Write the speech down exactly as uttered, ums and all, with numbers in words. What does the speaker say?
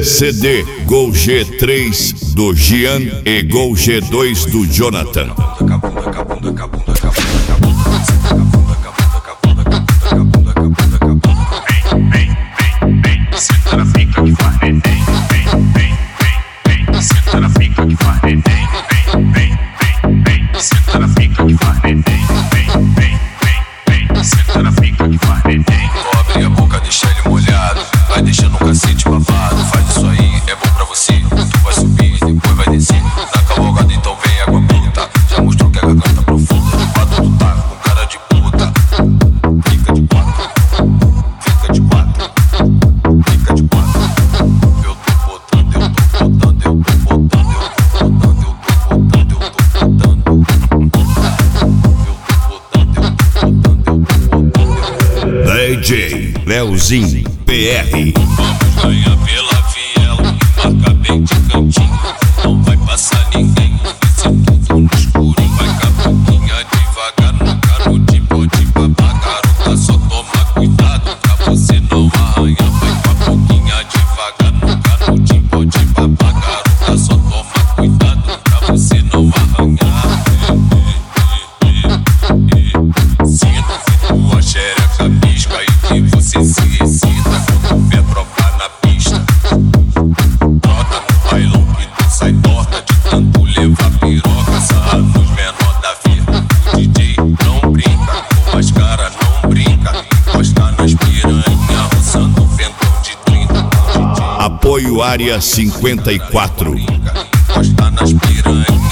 C D Gol G três do Gian e Gol G dois do Jonathan. Senta na pica que faz vem, vem, vem, vem, vem. Senta na pica que faz vem, vem, vem, vem, vem. Senta na pica que faz vem, vem, vem, vem, vem. Senta na pica que faz vem, vem. Abre a boca, deixa ele molhado. Vai deixando um cacete babado. Faz isso aí, é bom pra você. Tu vai subir, depois vai descer. Na cavalgada então vem água bruta. Já mostrou que a garganta profunda. Quatro do taco com cara de puta. Fica de quatro, fica de quatro. Fica de quatro. Eu tô botando, eu tô botando, eu tô botando, eu tô botando, eu tô botando, eu tô botando. Eu tô botando, eu tô botando, eu tô botando. D J Leozinho P R. Vamos ganhar pela viela, marca bem de cantinho. Não vai passar ninguém, vai ser tudo no escurinho. Vai com a boquinha devagar no canudinho, pode babar, garota, só toma cuidado pra você não arranhar. Vai com a boquinha devagar no canudinho, pode babar, garota, só toma cuidado pra você não arranhar. Sinta tua xereca pisca e que você se excita quando vê a tropa na pista. Brota no bailão que tu sai torta de tanto levar piroca. Sarra nos menor da vida. O D J não brinca, com as caras não brinca. Encosta nas piranha, roçando ventão de trinta. Apoio Área cinquenta e quatro. Encosta nas piranha.